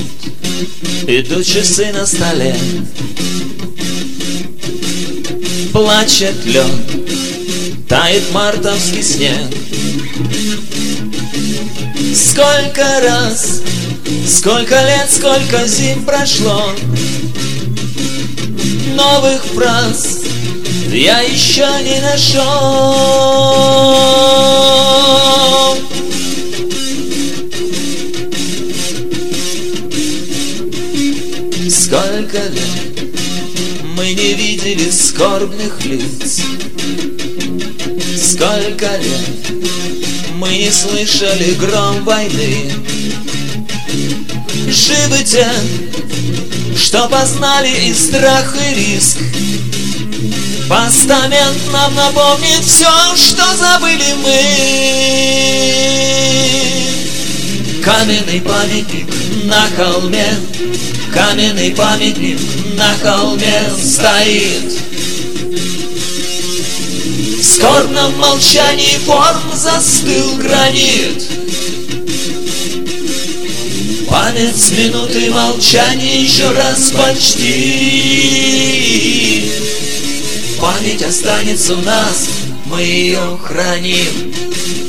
идут часы на столе. Плачет лед, тает мартовский снег. Сколько раз, сколько лет, сколько зим прошло, новых фраз я еще не нашел. Сколько лет мы не видели скорбных лиц, сколько лет мы не слышали гром войны. Живы те, что познали и страх, и риск. Постамент нам напомнит все, что забыли мы. Каменный памятник на холме, каменный памятник на холме стоит. В скорбном молчании форм застыл гранит. Память с минуты молчания еще раз почти. Память останется у нас, мы ее храним.